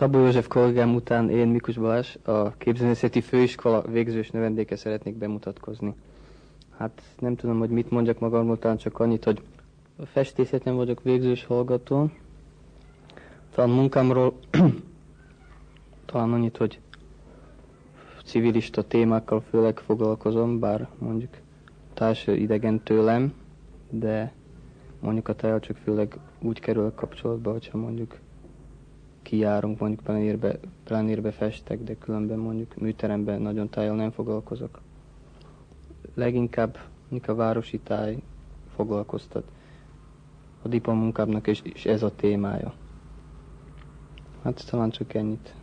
Szabó József kollégám után én, Mikus Balázs, a Képzőművészeti Főiskola végzős növendéke szeretnék bemutatkozni. Hát nem tudom, hogy mit mondjak magamról, talán csak annyit, hogy a festészeten vagyok végzős hallgató. Talán munkámról talán annyit, hogy civilista témákkal főleg foglalkozom, bár mondjuk társai idegen tőlem, de mondjuk a tájjal csak főleg úgy kerül kapcsolatba, hogyha mondjuk kijárunk, mondjuk plenérbe festek, de különben mondjuk műteremben nagyon tájjal nem foglalkozok. Leginkább a városi táj foglalkoztat a diplomunkámnak, és ez a témája. Hát talán csak ennyit.